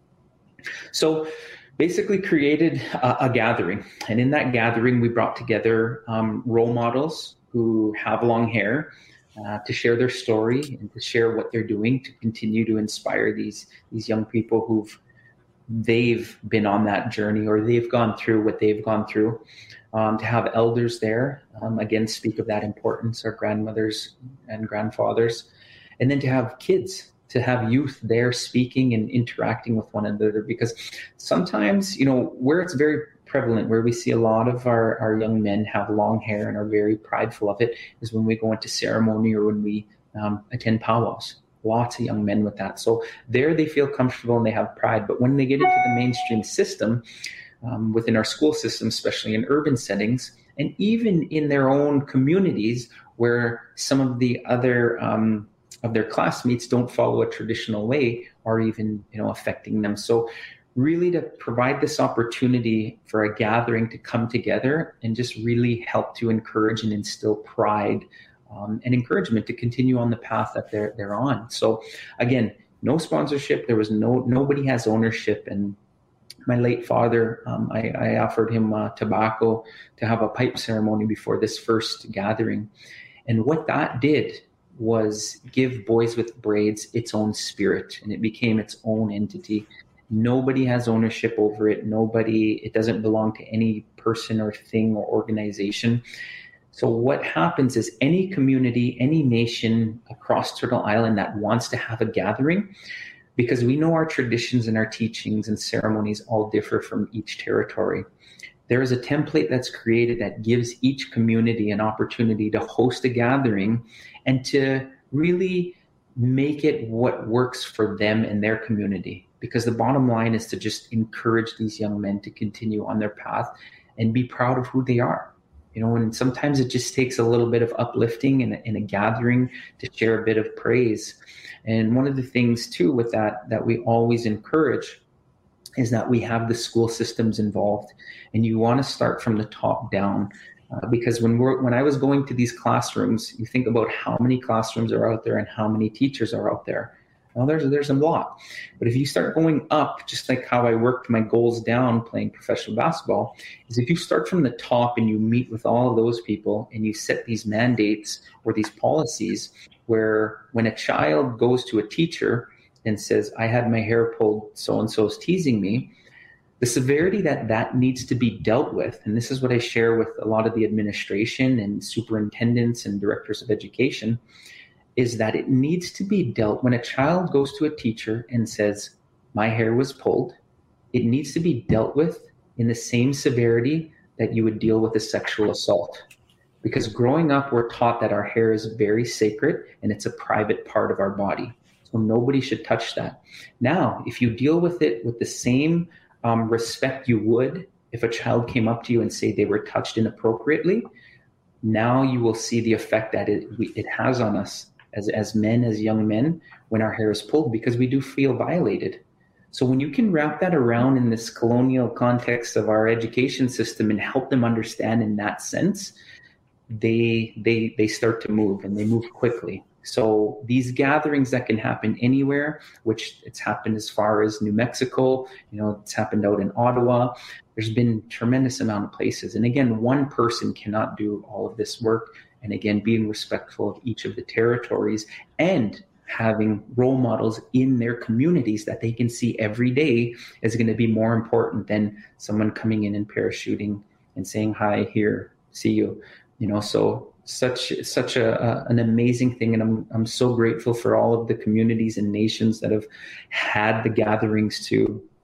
So basically created a, a gathering. And in that gathering, we brought together um, role models who have long hair uh, to share their story and to share what they're doing to continue to inspire these, these young people who've, they've been on that journey or they've gone through what they've gone through. Um, to have elders there, um, again, speak of that importance, our grandmothers and grandfathers, and then to have kids, to have youth there speaking and interacting with one another, because sometimes, you know, where it's very prevalent, where we see a lot of our, our young men have long hair and are very prideful of it, is when we go into ceremony or when we um, attend powwows. Lots of young men with that. So there they feel comfortable and they have pride. But when they get into the mainstream system, um, within our school system, especially in urban settings, and even in their own communities where some of the other um, of their classmates don't follow a traditional way, or even, you know, affecting them. So really to provide this opportunity for a gathering to come together and just really help to encourage and instill pride um, and encouragement to continue on the path that they're they're on. So again, no sponsorship. There was no, nobody has ownership. And my late father, um, I, I offered him uh, tobacco to have a pipe ceremony before this first gathering. And what that did was give Boys with Braids its own spirit, and it became its own entity. Nobody has ownership over it. Nobody, it doesn't belong to any person or thing or organization. So what happens is any community, any nation across Turtle Island that wants to have a gathering, because we know our traditions and our teachings and ceremonies all differ from each territory. There is a template that's created that gives each community an opportunity to host a gathering and to really make it what works for them and their community. Because the bottom line is to just encourage these young men to continue on their path and be proud of who they are. You know, and sometimes it just takes a little bit of uplifting in a, in a gathering to share a bit of praise. And one of the things too with that, that we always encourage is that we have the school systems involved, and you want to start from the top down. Uh, because when we're, when I was going to these classrooms, you think about how many classrooms are out there and how many teachers are out there. Well, there's, there's a lot. But if you start going up, just like how I worked my goals down playing professional basketball, is if you start from the top and you meet with all of those people and you set these mandates or these policies where when a child goes to a teacher and says, I had my hair pulled, so-and-so's teasing me, the severity that that needs to be dealt with, and this is what I share with a lot of the administration and superintendents and directors of education, is that it needs to be dealt when a child goes to a teacher and says, my hair was pulled, it needs to be dealt with in the same severity that you would deal with a sexual assault. Because growing up, we're taught that our hair is very sacred and it's a private part of our body. So nobody should touch that. Now, if you deal with it with the same um, respect you would if a child came up to you and say they were touched inappropriately, now you will see the effect that it it has on us as, as men, as young men, when our hair is pulled, because we do feel violated. So when you can wrap that around in this colonial context of our education system and help them understand in that sense, they they they start to move, and they move quickly. So these gatherings that can happen anywhere, which it's happened as far as New Mexico, you know, it's happened out in Ottawa. There's been tremendous amount of places. And again, one person cannot do all of this work. And again, being respectful of each of the territories and having role models in their communities that they can see every day is going to be more important than someone coming in and parachuting and saying, hi, here, see you, you know, so such such a, a an amazing thing, and I'm I'm so grateful for all of the communities and nations that have had the gatherings to,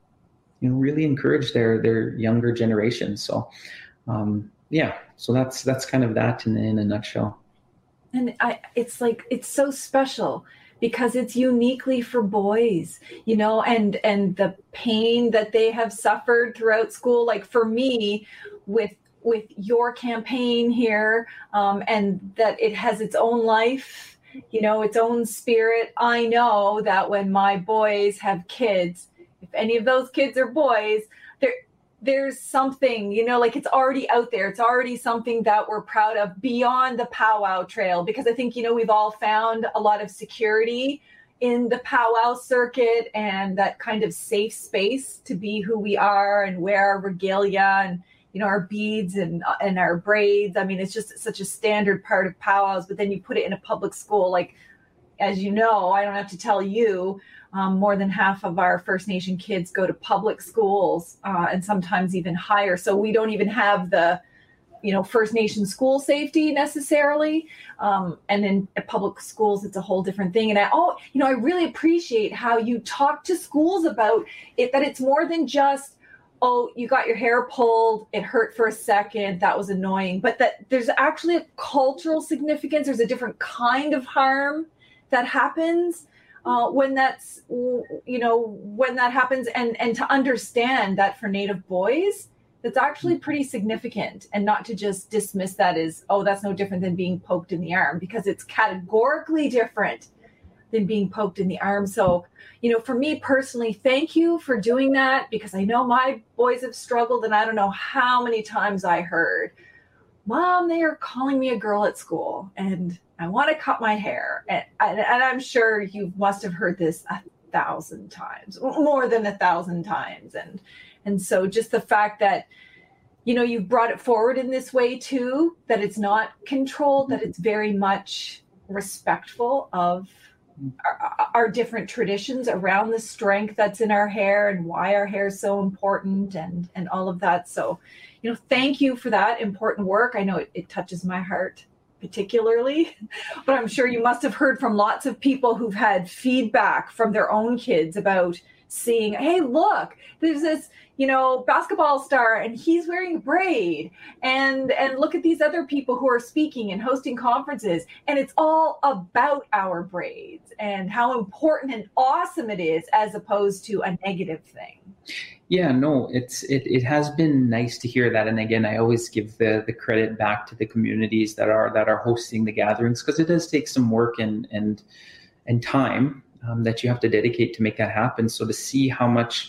you know, really encourage their their younger generations. So, um, yeah, so that's that's kind of that in in a nutshell. And I, it's like it's so special because it's uniquely for boys, you know, and and the pain that they have suffered throughout school. Like for me, with with your campaign here, um, and that it has its own life, you know, its own spirit. I know that when my boys have kids, if any of those kids are boys, there, there's something, you know, like it's already out there. It's already something that we're proud of beyond the powwow trail, because I think, you know, we've all found a lot of security in the powwow circuit and that kind of safe space to be who we are and wear our regalia and, you know, our beads and and our braids. I mean, it's just such a standard part of powwows, but then you put it in a public school. Like, as you know, I don't have to tell you, um, more than half of our First Nation kids go to public schools uh, and sometimes even higher. So we don't even have the, you know, First Nation school safety necessarily. Um, and in public schools, it's a whole different thing. And I, oh, you know, I really appreciate how you talk to schools about it, that it's more than just, oh, you got your hair pulled, it hurt for a second, that was annoying. But that there's actually a cultural significance. There's a different kind of harm that happens uh, when that's, you know, when that happens. And, and to understand that for Native boys, that's actually pretty significant, and not to just dismiss that as, oh, that's no different than being poked in the arm, because it's categorically different than being poked in the arm. So, you know, for me personally, thank you for doing that, because I know my boys have struggled, and I don't know how many times I heard, Mom, they are calling me a girl at school and I want to cut my hair. And, and, and I'm sure you must have heard this a thousand times, more than a thousand times. And, and so just the fact that, you know, you've brought it forward in this way too, that it's not controlled, that it's very much respectful of Our, our different traditions around the strength that's in our hair and why our hair is so important, and and all of that. So, you know, thank you for that important work. I know it, it touches my heart particularly, but I'm sure you must have heard from lots of people who've had feedback from their own kids about seeing, hey, look, there's this, you know, basketball star and he's wearing a braid, and and look at these other people who are speaking and hosting conferences, and it's all about our braids and how important and awesome it is, as opposed to a negative thing. Yeah, no, it's it it has been nice to hear that. And again, I always give the the credit back to the communities that are that are hosting the gatherings, because it does take some work and and and time um, that you have to dedicate to make that happen. So to see how much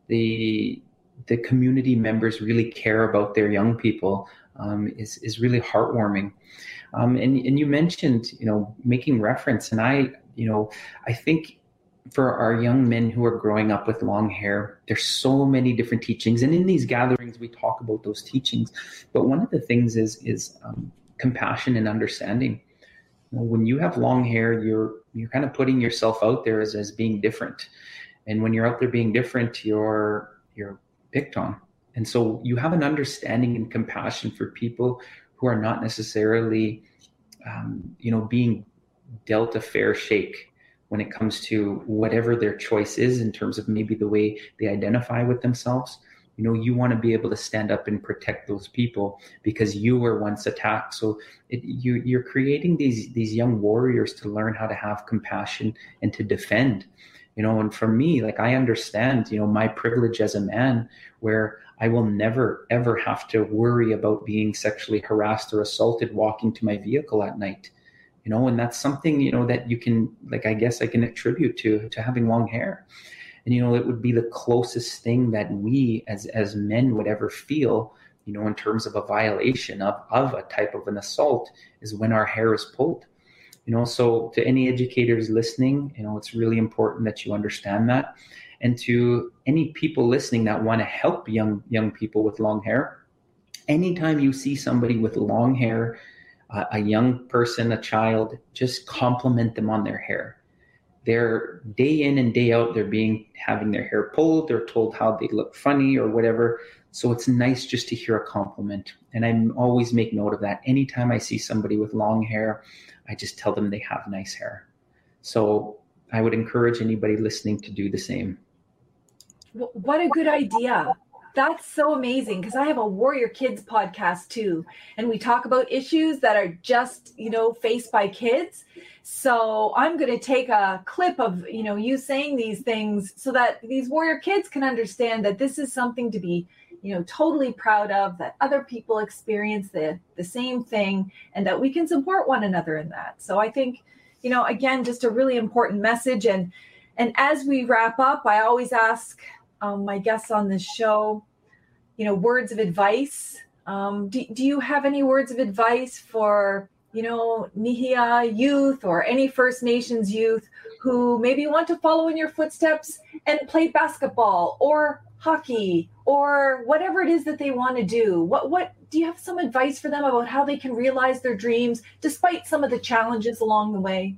the the community members really care about their young people um, is is really heartwarming. Um, and and you mentioned, you know, making reference, and I, you know, I think for our young men who are growing up with long hair, there's so many different teachings, and in these gatherings we talk about those teachings. But one of the things is is um, compassion and understanding. You know, when you have long hair, you're you're kind of putting yourself out there as as being different, and when you're out there being different, you're you're picked on. And so you have an understanding and compassion for people who are not necessarily, um, you know, being dealt a fair shake when it comes to whatever their choice is in terms of maybe the way they identify with themselves. You know, you want to be able to stand up and protect those people because you were once attacked. So it, you, you're creating these, these young warriors to learn how to have compassion and to defend. You know, and for me, like, I understand, you know, my privilege as a man, where I will never, ever have to worry about being sexually harassed or assaulted walking to my vehicle at night, you know, and that's something, you know, that you can, like, I guess I can attribute to, to having long hair. And, you know, it would be the closest thing that we as, as men would ever feel you know, in terms of a violation of, of a type of an assault is when our hair is pulled. You know, so to any educators listening, you know, it's really important that you understand that. And to any people listening that want to help young young people with long hair, anytime you see somebody with long hair, uh, a young person, a child, just compliment them on their hair. They're day in and day out, they're being having their hair pulled, they're told how they look funny or whatever. So it's nice just to hear a compliment. And I always make note of that. Anytime I see somebody with long hair, I just tell them they have nice hair. So I would encourage anybody listening to do the same. What a good idea. That's so amazing, because I have a Warrior Kids podcast too, and we talk about issues that are just, you know, faced by kids. So I'm going to take a clip of, you know, you saying these things so that these Warrior Kids can understand that this is something to be, you know, totally proud of, that other people experience the, the same thing, and that we can support one another in that. So I think, you know, again, just a really important message. And, and as we wrap up, I always ask um, my guests on this show, you know, words of advice. Um, do, do you have any words of advice for, you know, Nihia youth or any First Nations youth who maybe want to follow in your footsteps and play basketball or hockey or whatever it is that they want to do? What, what do you have some advice for them about how they can realize their dreams despite some of the challenges along the way?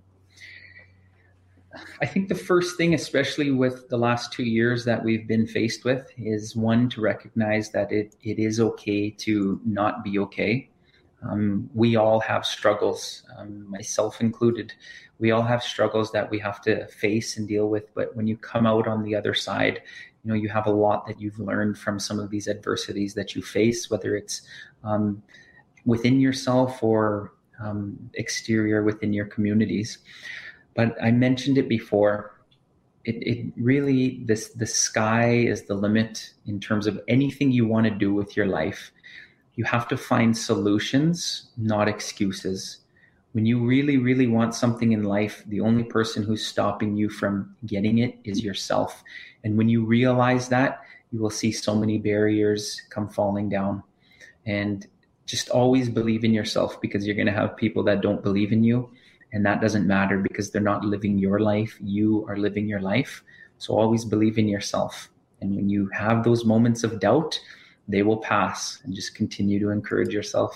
I think the first thing, especially with the last two years that we've been faced with, is one, to recognize that it, it is okay to not be okay. Um, we all have struggles, um, myself included. We all have struggles that we have to face and deal with. But when you come out on the other side, you know, you have a lot that you've learned from some of these adversities that you face, whether it's um, within yourself or um, exterior within your communities. But I mentioned it before, it, it really, this, the sky is the limit in terms of anything you want to do with your life. You have to find solutions, not excuses. When you really, really want something in life, the only person who's stopping you from getting it is yourself. And when you realize that, you will see so many barriers come falling down. And just always believe in yourself, because you're going to have people that don't believe in you. And that doesn't matter, because they're not living your life. You are living your life. So always believe in yourself. And when you have those moments of doubt, they will pass, and just continue to encourage yourself.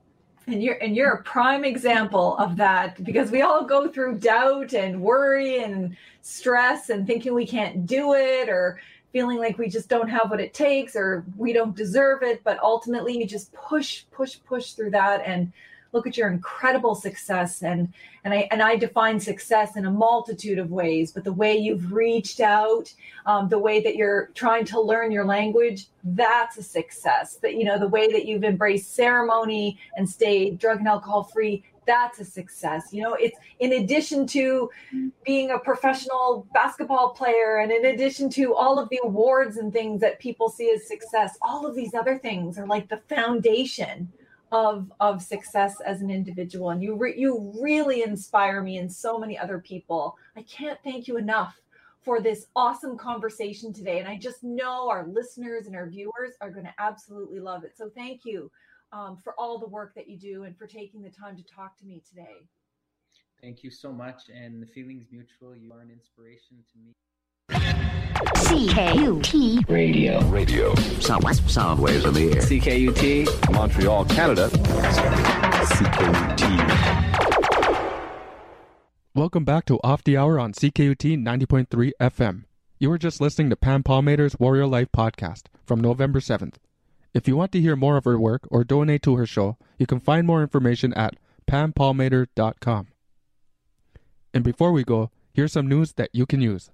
And you're and you're a prime example of that, because we all go through doubt and worry and stress and thinking we can't do it, or feeling like we just don't have what it takes, or we don't deserve it. But ultimately, you just push, push, push through that, and look at your incredible success. And and I and I define success in a multitude of ways, but the way you've reached out, um, the way that you're trying to learn your language, that's a success. That, you know, the way that you've embraced ceremony and stayed drug and alcohol free, that's a success. You know, it's in addition to being a professional basketball player, and in addition to all of the awards and things that people see as success, all of these other things are like the foundation of of success as an individual. And you re- you really inspire me and so many other people. I can't thank you enough for this awesome conversation today. And I just know our listeners and our viewers are going to absolutely love it. So thank you um, for all the work that you do, and for taking the time to talk to me today. Thank you so much. And the feeling's mutual. You are an inspiration to me. C K U T Radio. Radio. Sound, sound waves in the air. C K U T, Montreal, Canada. C K U T. Welcome back to Off the Hour on C K U T ninety point three F M. You were just listening to Pam Palmater's Warrior Life podcast from November seventh. If you want to hear more of her work or donate to her show, you can find more information at pam palmater dot com. And before we go, here's some news that you can use.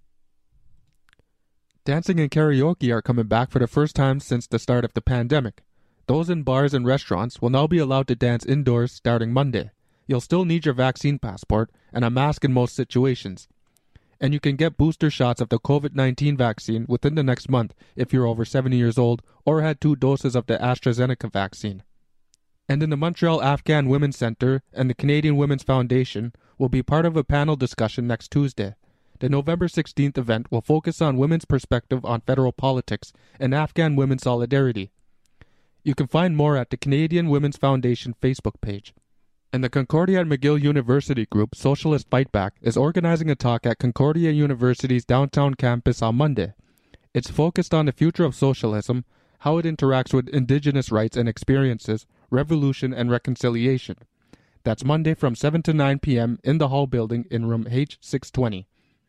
Dancing and karaoke are coming back for the first time since the start of the pandemic. Those in bars and restaurants will now be allowed to dance indoors starting Monday. You'll still need your vaccine passport and a mask in most situations. And you can get booster shots of the covid nineteen vaccine within the next month if you're over seventy years old or had two doses of the AstraZeneca vaccine. And in the Montreal Afghan Women's Centre and the Canadian Women's Foundation will be part of a panel discussion next Tuesday. The November sixteenth event will focus on women's perspective on federal politics and Afghan women's solidarity. You can find more at the Canadian Women's Foundation Facebook page. And the Concordia and McGill University group, Socialist Fight Back, is organizing a talk at Concordia University's downtown campus on Monday. It's focused on the future of socialism, how it interacts with Indigenous rights and experiences, revolution and reconciliation. That's Monday from seven to nine p.m. in the Hall building in room H six twenty.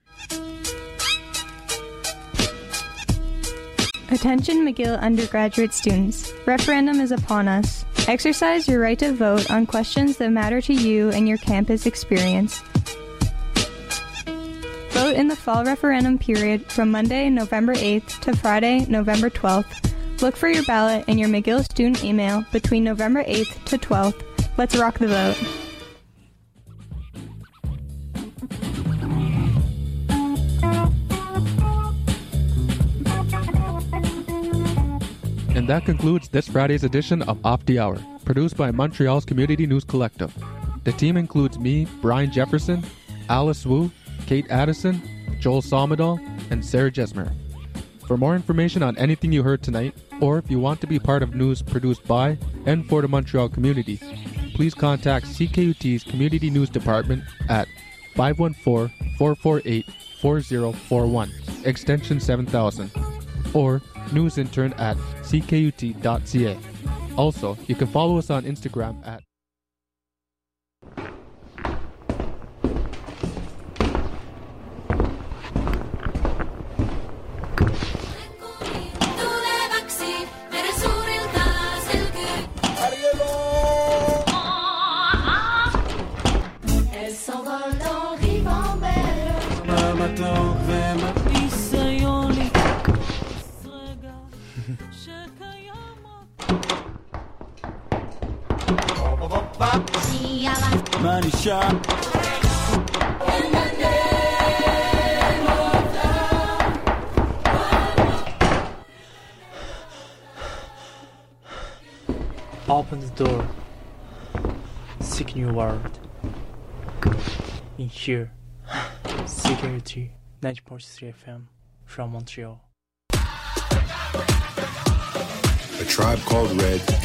Attention McGill undergraduate students. Referendum is upon us. Exercise your right to vote on questions that matter to you and your campus experience. Vote in the fall referendum period from Monday, November eighth to Friday, November twelfth. Look for your ballot in your McGill student email between November eighth to twelfth. Let's rock the vote. And that concludes this Friday's edition of Off the Hour, produced by Montreal's Community News Collective. The team includes me, Brian Jefferson, Alice Wu, Kate Addison, Joel Somodal, and Sarah Jesmer. For more information on anything you heard tonight, or if you want to be part of news produced by and for the Montreal community, please contact C K U T's Community News Department at five one four, four four eight, four zero four one, extension seven thousand, or newsintern at c k u t dot c a. Also, you can follow us on Instagram at Manisha. Open the door. Seek new world. In here, C K U T ninety point three F M from Montreal. A Tribe Called Red